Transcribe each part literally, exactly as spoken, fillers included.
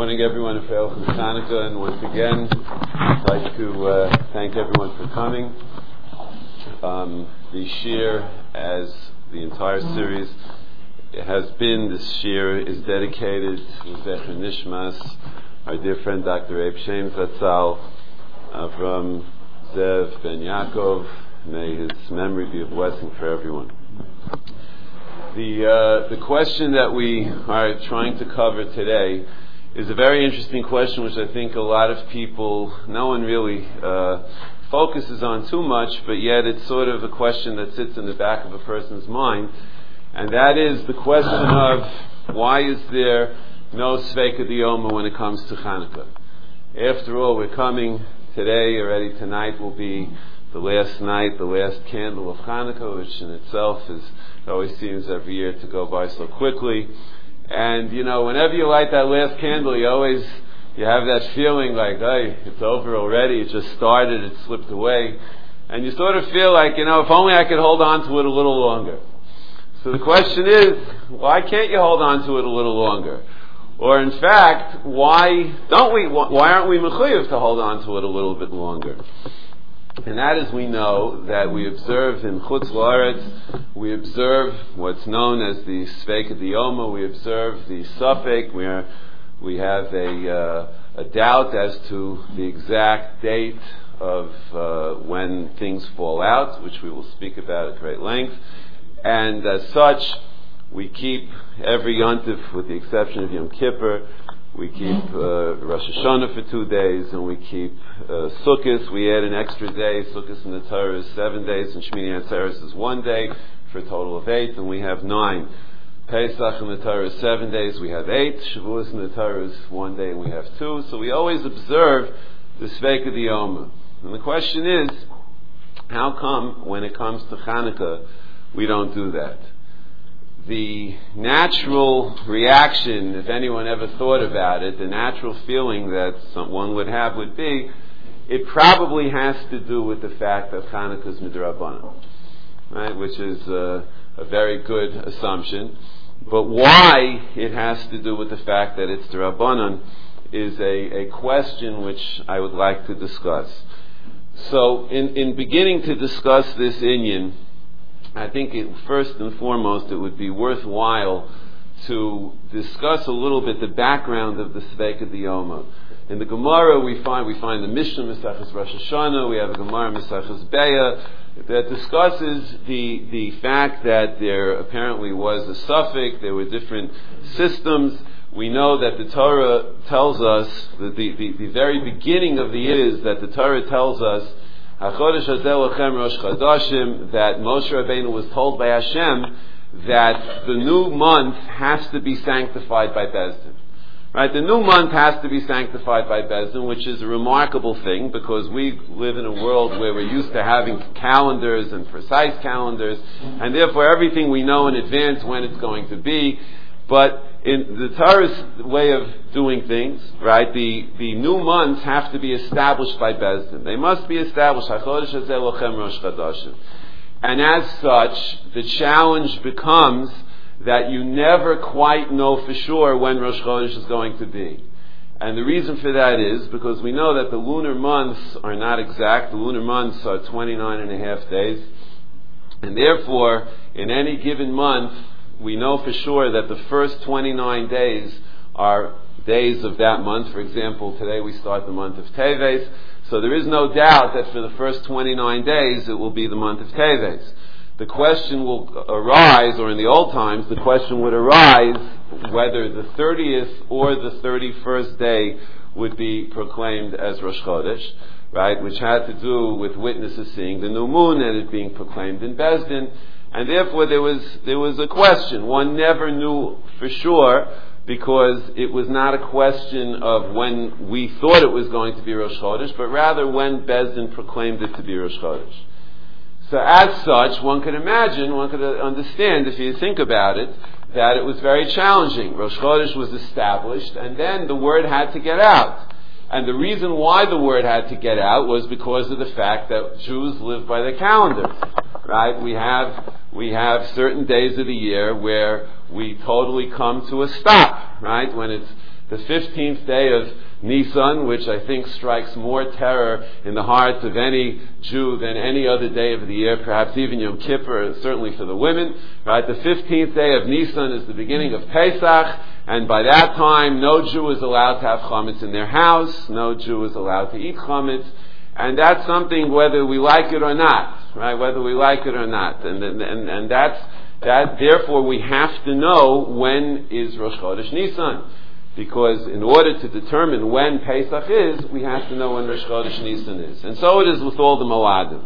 morning, everyone, for El Hanukkah, and once again, I'd like to uh, thank everyone for coming. Um, the Shir, as the entire series has been, this Shir is dedicated to Zecher Nishmas, our dear friend Doctor Abe Shem Zatzal, Avram Zev Ben Yaakov. May his memory be a blessing for everyone. The uh, the question that we are trying to cover today is a very interesting question, which I think a lot of people, no one really uh, focuses on too much, but yet it's sort of a question that sits in the back of a person's mind, and that is the question of why is there no Sveika Diyoma when it comes to Hanukkah? After all, we're coming today, already tonight will be the last night, the last candle of Hanukkah, which in itself is, it always seems every year to go by so quickly. And, you know, whenever you light that last candle, you always, you have that feeling like, hey, it's over already, it just started, it slipped away. And you sort of feel like, you know, if only I could hold on to it a little longer. So the question is, why can't you hold on to it a little longer? Or in fact, why don't we, why aren't we mechuyev to hold on to it a little bit longer? And that is, we know that we observe in Chutz La'aretz, we observe what's known as the Sveika Diyoma, we observe the Safek, where we have a, uh, a doubt as to the exact date of uh, when things fall out, which we will speak about at great length. And as such, we keep every Yontif, with the exception of Yom Kippur, we keep uh, Rosh Hashanah for two days, and we keep uh, Sukkot. We add an extra day. Sukkot in the Torah is seven days, and Shmini Atzeres is one day, for a total of eight, and we have nine. Pesach in the Torah is seven days, we have eight. Shavuos in the Torah is one day, and we have two. So we always observe the Sveika Diyoma. And the question is, how come when it comes to Hanukkah, we don't do that? The natural reaction, if anyone ever thought about it, the natural feeling that someone would have would be, it probably has to do with the fact that Hanukkah is midrabanan, right? Which is a, a very good assumption. But why it has to do with the fact that it's drabanan is a, a question which I would like to discuss. So, in, in beginning to discuss this inyan, I think it, first and foremost it would be worthwhile to discuss a little bit the background of the Sveika Diyoma. In the Gemara we find we find the Mishnah Maseches Rosh Hashanah, we have a Gemara Maseches Beya that discusses the the fact that there apparently was a suffix, there were different systems. We know that the Torah tells us, that the, the, the very beginning of the year is that the Torah tells us HaChodesh Hazeh Lachem Rosh Chodashim, that Moshe Rabbeinu was told by Hashem that the new month has to be sanctified by Beis Din. Right? The new month has to be sanctified by Beis Din, which is a remarkable thing because we live in a world where we're used to having calendars and precise calendars, and therefore everything we know in advance when it's going to be. But in the Torah's way of doing things, right, the, the new months have to be established by Beis Din. They must be established. HaChodesh Hazeh Lochem Rosh Chodashim. And as such, the challenge becomes that you never quite know for sure when Rosh Chodesh is going to be. And the reason for that is because we know that the lunar months are not exact. The lunar months are twenty-nine and a half days. And therefore, in any given month, we know for sure that the first twenty-nine days are days of that month. For example, today we start the month of Teves. So there is no doubt that for the first twenty-nine days it will be the month of Teves. The question will arise, or in the old times, the question would arise whether the thirtieth or the thirty-first day would be proclaimed as Rosh Chodesh, right, which had to do with witnesses seeing the new moon and it being proclaimed in Beis Din. And therefore there was there was a question. One never knew for sure because it was not a question of when we thought it was going to be Rosh Chodesh, but rather when Beis Din proclaimed it to be Rosh Chodesh. So as such, one could imagine, one could understand, if you think about it, that it was very challenging. Rosh Chodesh was established, and then the word had to get out. And the reason why the word had to get out was because of the fact that Jews live by the calendar. Right? We have we have certain days of the year where we totally come to a stop, right? When it's the fifteenth day of Nisan, which I think strikes more terror in the hearts of any Jew than any other day of the year, perhaps even Yom Kippur, certainly for the women. Right? The fifteenth day of Nisan is the beginning of Pesach, and by that time, no Jew is allowed to have chametz in their house, no Jew is allowed to eat chametz, and that's something whether we like it or not, right? Whether we like it or not, and and and, and that's that. Therefore, we have to know when is Rosh Chodesh Nisan. Because in order to determine when Pesach is, we have to know when Rosh Chodesh Nisan is. And so it is with all the Moadim.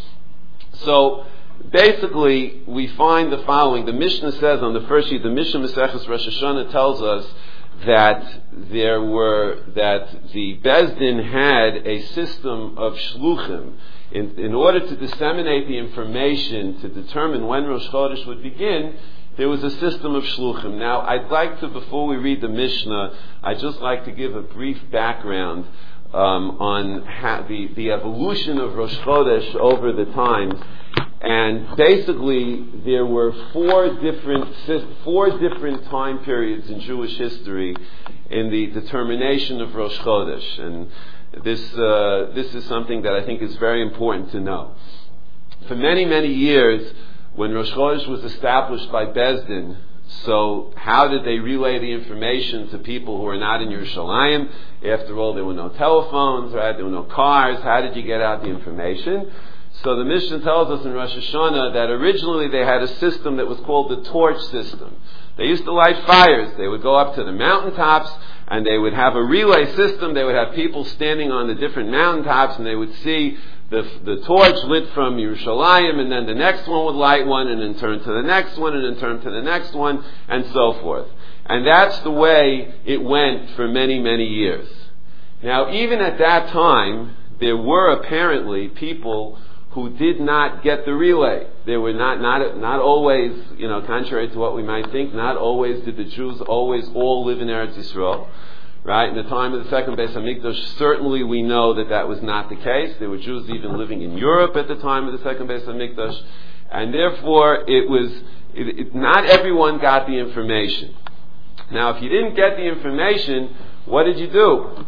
So, basically, we find the following. The Mishnah says on the first sheet, the Mishnah Maseches Rosh Hashanah tells us that there were, that the Beis Din had a system of shluchim. In, in order to disseminate the information to determine when Rosh Chodesh would begin, there was a system of shluchim. Now, I'd like to, before we read the Mishnah, I'd just like to give a brief background um, on ha- the, the evolution of Rosh Chodesh over the times. And basically, there were four different four different time periods in Jewish history in the determination of Rosh Chodesh. And this uh, this is something that I think is very important to know. For many, many years, when Rosh Chodesh was established by Beis Din, so how did they relay the information to people who are not in Yerushalayim? After all, there were no telephones, right? There were no cars. How did you get out the information? So the Mishnah tells us in Rosh Hashanah that originally they had a system that was called the torch system. They used to light fires. They would go up to the mountaintops and they would have a relay system. They would have people standing on the different mountaintops and they would see the, the torch lit from Yerushalayim, and then the next one would light one and then turn to the next one and then turn to the next one and so forth. And that's the way it went for many, many years. Now, even at that time, there were apparently people who did not get the relay. They were not, not, not always, you know, contrary to what we might think, not always did the Jews always all live in Eretz Yisrael. Right? In the time of the second Beis HaMikdash, certainly we know that that was not the case. There were Jews even living in Europe at the time of the second Beis HaMikdash. And therefore, it was, it, it, not everyone got the information. Now, if you didn't get the information, what did you do?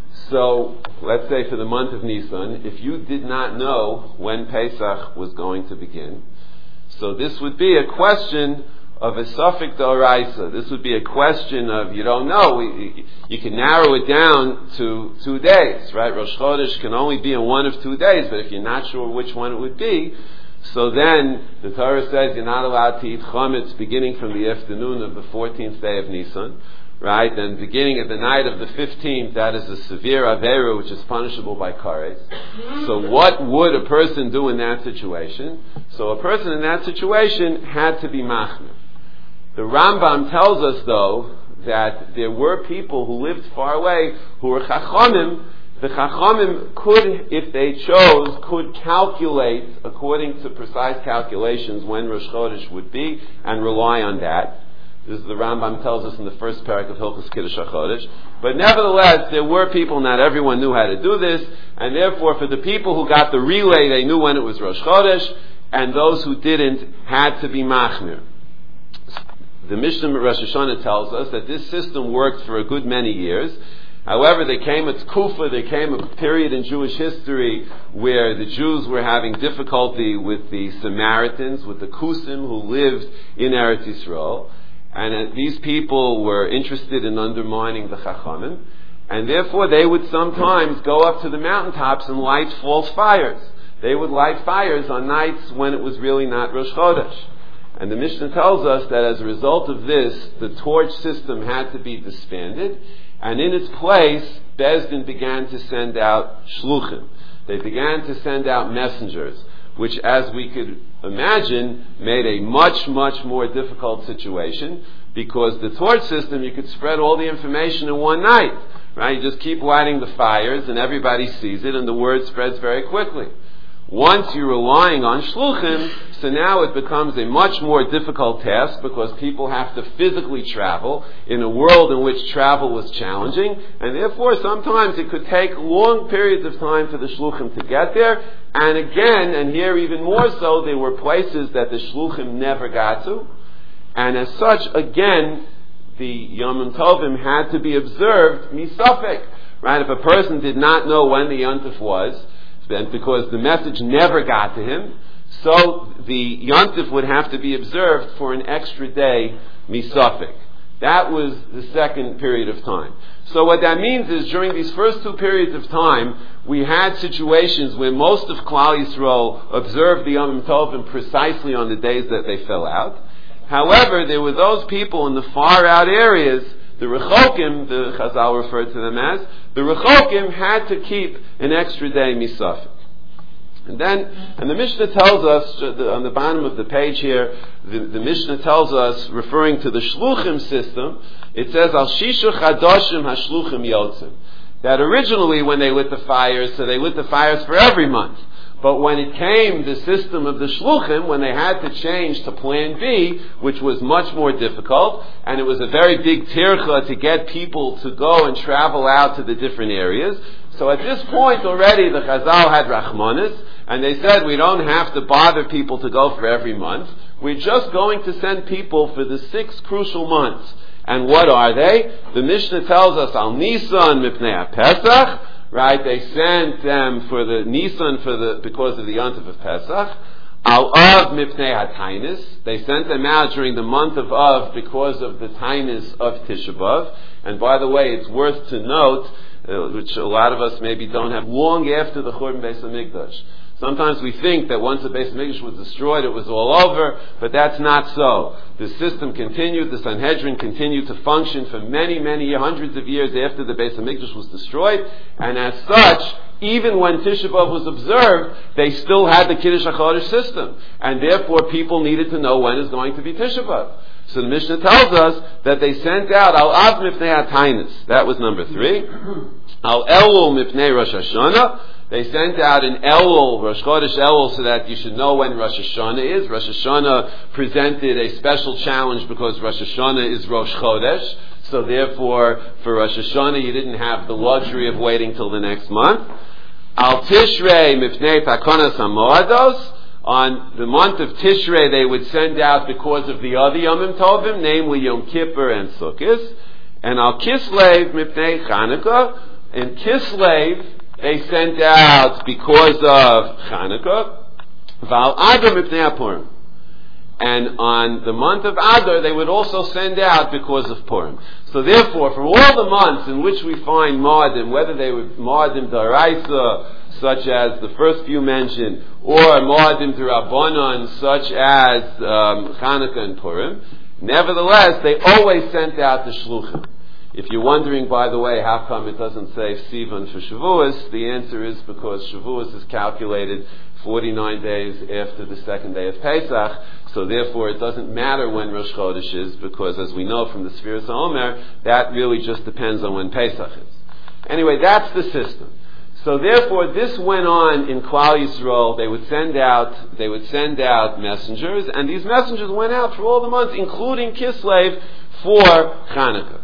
So, let's say for the month of Nisan, if you did not know when Pesach was going to begin, so this would be a question of a suffix d'oraisa. This would be a question of, you don't know, we, you can narrow it down to two days, right? Rosh Chodesh can only be in one of two days, but if you're not sure which one it would be, so then the Torah says you're not allowed to eat chametz beginning from the afternoon of the fourteenth day of Nisan, right? Then beginning at the night of the fifteenth, that is a severe avera which is punishable by kares. So what would a person do in that situation? So a person in that situation had to be machmir. The Rambam tells us, though, that there were people who lived far away who were chachamim. The chachamim could, if they chose, could calculate according to precise calculations when Rosh Chodesh would be and rely on that. This is the Rambam tells us in the first parak of Hilchos Kiddush HaChodesh. But nevertheless, there were people, not everyone knew how to do this, and therefore for the people who got the relay, they knew when it was Rosh Chodesh, and those who didn't had to be machmir. The Mishnah Rosh Hashanah tells us that this system worked for a good many years. However, there came a tkufa, there came a period in Jewish history where the Jews were having difficulty with the Samaritans, with the Kusim who lived in Eretz Yisrael. And uh, these people were interested in undermining the Chachamim. And therefore they would sometimes go up to the mountaintops and light false fires. They would light fires on nights when it was really not Rosh Chodesh. And the Mishnah tells us that as a result of this, the torch system had to be disbanded, and in its place, Beis Din began to send out shluchim. They began to send out messengers, which, as we could imagine, made a much, much more difficult situation, because the torch system, you could spread all the information in one night, right? You just keep lighting the fires, and everybody sees it, and the word spreads very quickly. Once you're relying on shluchim, so now it becomes a much more difficult task because people have to physically travel in a world in which travel was challenging, and therefore sometimes it could take long periods of time for the shluchim to get there. And again, and here even more so, there were places that the shluchim never got to, and as such, again, the Yom Tovim had to be observed misafek. Right? If a person did not know when the Yontif was, then because the message never got to him, so the Yontif would have to be observed for an extra day misafek. That was the second period of time. So what that means is during these first two periods of time, we had situations where most of Klal Yisrael observed the Yom Tovim precisely on the days that they fell out. However, there were those people in the far out areas, the Rechokim, the Chazal referred to them as, the Rechokim had to keep an extra day misafek. And then, and the Mishnah tells us, on the bottom of the page here, the, the Mishnah tells us, referring to the Shluchim system, it says, Al Shishu Chadoshim HaShluchim Yotzim. That originally when they lit the fires, so they lit the fires for every month. But when it came the system of the Shluchim, when they had to change to Plan B, which was much more difficult, and it was a very big tircha to get people to go and travel out to the different areas. So at this point already the Chazal had Rachmanis, and they said we don't have to bother people to go for every month. We're just going to send people for the six crucial months. And what are they? The Mishnah tells us, Al Nisan Mipnei HaPesach, right? They sent them for the Nisan for the because of the Yontif of Pesach. Al Av Mipnei HaTainis, they sent them out during the month of Av because of the Tainis of Tisha B'Av. And by the way, it's worth to note, uh, which a lot of us maybe don't have, long after the Churban Beis HaMikdash. Sometimes we think that once the Beis HaMikdash was destroyed, it was all over, but that's not so. The system continued, the Sanhedrin continued to function for many, many hundreds of years after the Beis HaMikdash was destroyed, and as such, even when Tisha B'Av was observed, they still had the Kiddush HaChodesh system, and therefore people needed to know when is going to be Tisha B'Av. So the Mishnah tells us that they sent out Al Av Mipnei HaTainis. That was number three. Al Elul Mipnei Rosh Hashanah. They sent out an Elul, Rosh Chodesh Elul, so that you should know when Rosh Hashanah is. Rosh Hashanah presented a special challenge because Rosh Hashanah is Rosh Chodesh. So therefore, for Rosh Hashanah, you didn't have the luxury of waiting till the next month. Al Tishrei Mipnei Takonas HaMoados. On the month of Tishrei, they would send out because of the other Yomim Tovim, namely Yom Kippur and Sukkot. And Al Kislev Mipnei Chanukah. And Kislev, they sent out because of Chanukah. Val Adar Mipnei HaPurim. And on the month of Adar, they would also send out because of Purim. So therefore, for all the months in which we find Moadim, whether they were Moadim D'Oraisa, such as the first few mentioned, or Moadim D'Rabbanan, such as um, Chanukah and Purim, nevertheless, they always sent out the Shluchim. If you're wondering, by the way, how come it doesn't say Sivan for Shavuos, the answer is because Shavuos is calculated forty-nine days after the second day of Pesach, so therefore it doesn't matter when Rosh Chodesh is, because as we know from the Sfiras HaOmer, that really just depends on when Pesach is. Anyway, that's the system. So therefore, this went on in Klal Yisrael. They would send out, they would send out messengers, and these messengers went out for all the months, including Kislev for Chanukah.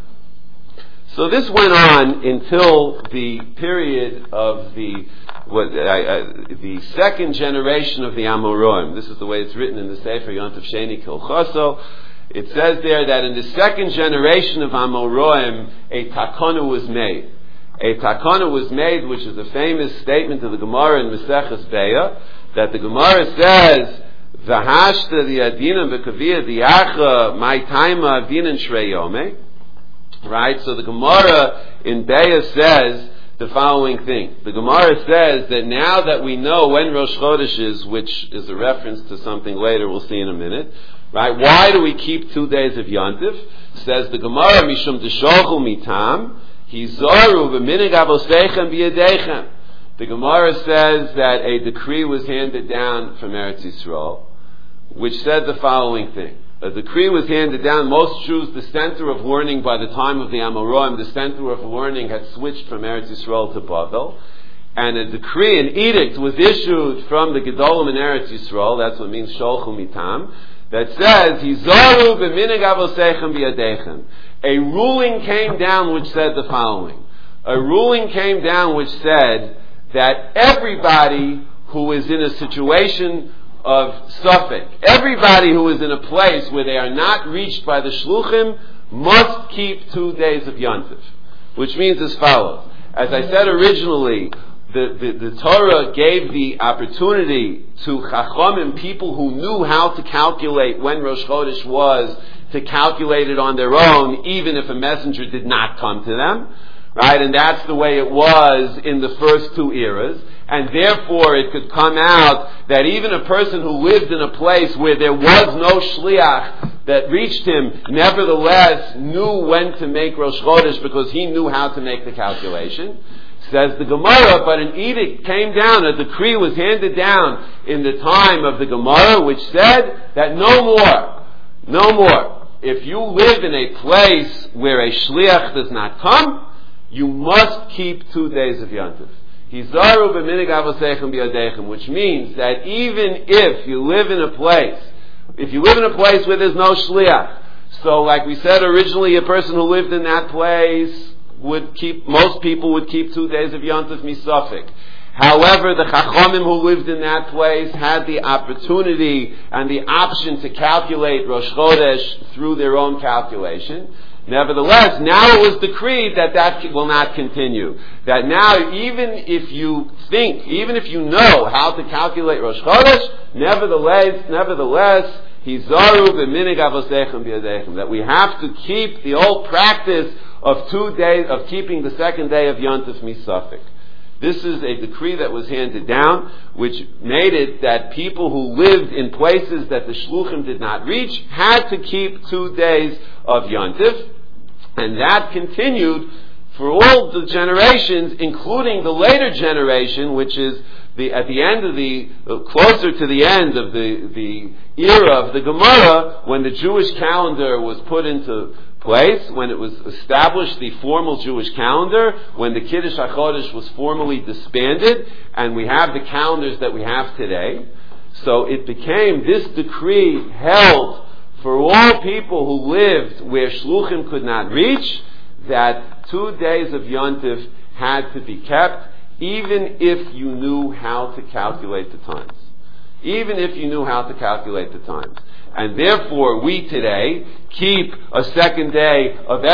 So this went on until the period of the what, uh, uh, the second generation of the Amoraim. This is the way it's written in the Sefer Yontif Sheni Kilchaso. It says there that in the second generation of Amoraim, a takana was made. A takana was made, which is a famous statement of the Gemara in Maseches Beya, that the Gemara says, "V'hashta the adina v'kaviyah diacha my taima adinan shrei yomei." Right? So the Gemara in Beya says the following thing. The Gemara says that now that we know when Rosh Chodesh is, which is a reference to something later we'll see in a minute, right? Why do we keep two days of Yontif? Says the Gemara, Mishum Deshochu Mitam, Hizaru B'minig Avoseichem B'yadechem. The Gemara says that a decree was handed down from Eretz Yisrael, which said the following thing. A decree was handed down. Most Jews, the center of learning by the time of the Amoraim, the center of learning had switched from Eretz Yisrael to Bavel. And a decree, an edict, was issued from the Gedolim in Eretz Yisrael, that's what means Sholchu Mitam, that says, Hizaru b'minig avoseichem b'yadechem. A ruling came down which said the following. A ruling came down which said that everybody who is in a situation of suffix, everybody who is in a place where they are not reached by the shluchim must keep two days of Yontif, which means as follows. As I said originally, the, the, the Torah gave the opportunity to Chachamim, people who knew how to calculate when Rosh Chodesh was, to calculate it on their own, even if a messenger did not come to them. Right? And that's the way it was in the first two eras. And therefore it could come out that even a person who lived in a place where there was no shliach that reached him, nevertheless knew when to make Rosh Chodesh because he knew how to make the calculation. Says the Gemara, but an edict came down, a decree was handed down in the time of the Gemara, which said that no more, no more. If you live in a place where a shliach does not come, you must keep two days of Yontif. Hizaru b'minig avosechem b'yadechem, which means that even if you live in a place, if you live in a place where there's no shliach, so like we said originally, a person who lived in that place would keep, most people would keep two days of Yontif misafik. However, the Chachamim who lived in that place had the opportunity and the option to calculate Rosh Chodesh through their own calculation. Nevertheless, now it was decreed that that will not continue. That now, even if you think, even if you know how to calculate Rosh Chodesh, nevertheless, nevertheless, hizaru b'minig avosechem b'yadechem, that we have to keep the old practice of two days, of keeping the second day of Yontif misafik. This is a decree that was handed down, which made it that people who lived in places that the shluchim did not reach had to keep two days of Yontif, and that continued for all the generations, including the later generation, which is the at the end of the uh, closer to the end of the the era of the Gemara, when the Jewish calendar was put into place, when it was established, the formal Jewish calendar, when the Kiddush HaChodesh was formally disbanded, and we have the calendars that we have today. So it became, this decree held for all people who lived where Shluchim could not reach, that two days of Yontif had to be kept, even if you knew how to calculate the times. Even if you knew how to calculate the times. And therefore, we today keep a second day of